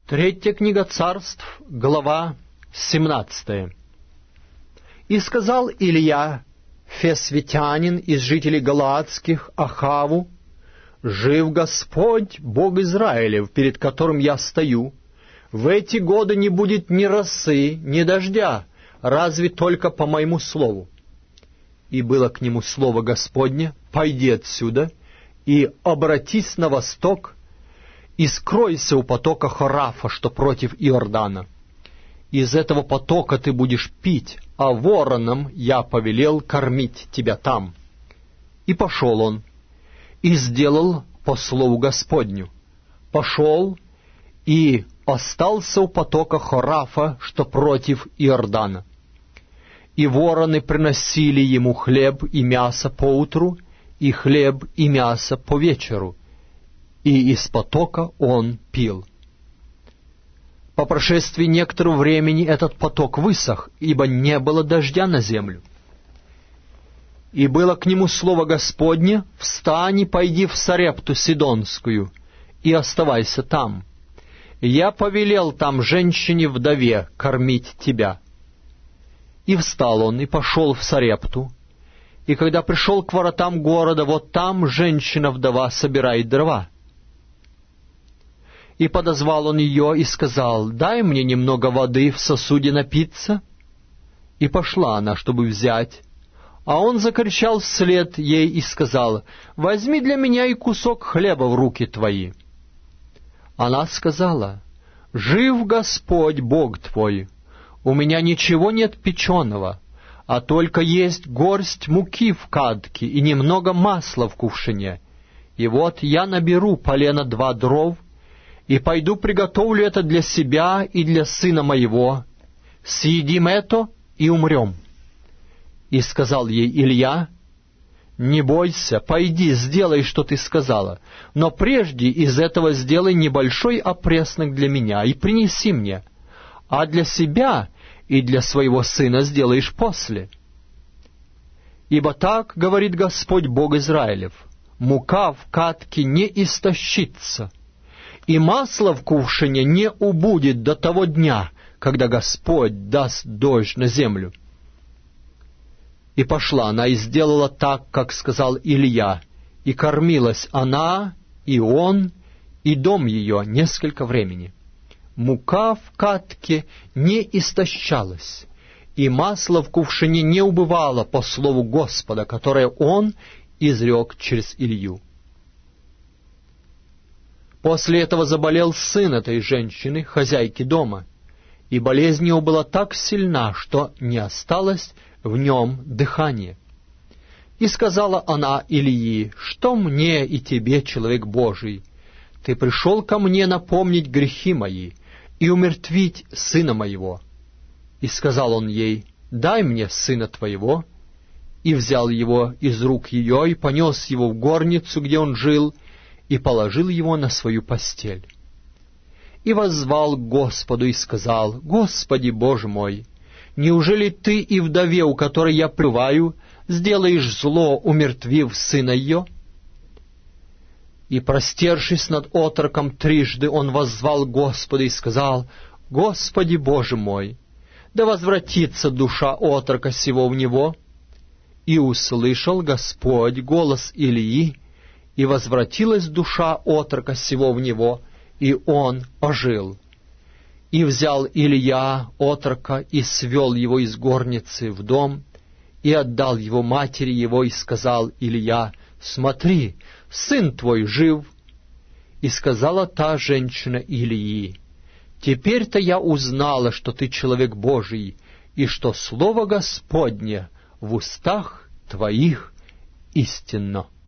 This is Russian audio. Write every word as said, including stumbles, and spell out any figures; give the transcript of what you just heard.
Третья книга Царств, глава семнадцатая. «И сказал Илья, фесвитянин из жителей Галаадских, Ахаву: жив Господь, Бог Израилев, перед которым я стою, в эти годы не будет ни росы, ни дождя, разве только по моему слову. И было к нему слово Господне: пойди отсюда и обратись на восток, и скройся у потока Хорафа, что против Иордана. Из этого потока ты будешь пить, а воронам я повелел кормить тебя там». И пошел он, и сделал по слову Господню. Пошел и остался у потока Хорафа, что против Иордана. И вороны приносили ему хлеб и мясо поутру, и хлеб и мясо по вечеру, и из потока он пил. По прошествии некоторого времени этот поток высох, ибо не было дождя на землю. И было к нему слово Господне: встань и пойди в Сарепту Сидонскую, и оставайся там. Я повелел там женщине-вдове кормить тебя. И встал он, и пошел в Сарепту. И когда пришел к воротам города, вот там женщина-вдова собирает дрова. И подозвал он ее и сказал: дай мне немного воды в сосуде напиться. И пошла она, чтобы взять. А он закричал вслед ей и сказал: возьми для меня и кусок хлеба в руки твои. Она сказала: жив Господь, Бог твой, у меня ничего нет печеного, а только есть горсть муки в кадке и немного масла в кувшине. И вот я наберу полено два дров, и пойду приготовлю это для себя и для сына моего. Съедим это и умрем. И сказал ей Илья: не бойся, пойди, сделай, что ты сказала, но прежде из этого сделай небольшой опреснок для меня и принеси мне, а для себя и для своего сына сделаешь после. Ибо так говорит Господь Бог Израилев: мука в кадке не истощится, и масло в кувшине не убудет до того дня, когда Господь даст дождь на землю. И пошла она и сделала так, как сказал Илья, и кормилась она, и он, и дом ее несколько времени. Мука в кадке не истощалась, и масло в кувшине не убывало по слову Господа, которое он изрек через Илью. После этого заболел сын этой женщины, хозяйки дома, и болезнь его была так сильна, что не осталось в нем дыхания. И сказала она Илии: что мне и тебе, человек Божий? Ты пришел ко мне напомнить грехи мои и умертвить сына моего. И сказал он ей: дай мне сына твоего. И взял его из рук ее, и понес его в горницу, где он жил, и положил его на свою постель. И воззвал к Господу и сказал: Господи Боже мой, неужели ты и вдове, у которой я пребываю, сделаешь зло, умертвив сына ее? И, простершись над отроком трижды, он воззвал к Господу и сказал: Господи Боже мой, да возвратится душа отрока сего в него. И услышал Господь голос Илии, и возвратилась душа отрока сего в него, и он ожил. И взял Илья отрока и свел его из горницы в дом, и отдал его матери его, и сказал Илья: смотри, сын твой жив. И сказала та женщина Илии: теперь-то я узнала, что ты человек Божий, и что слово Господне в устах твоих истинно.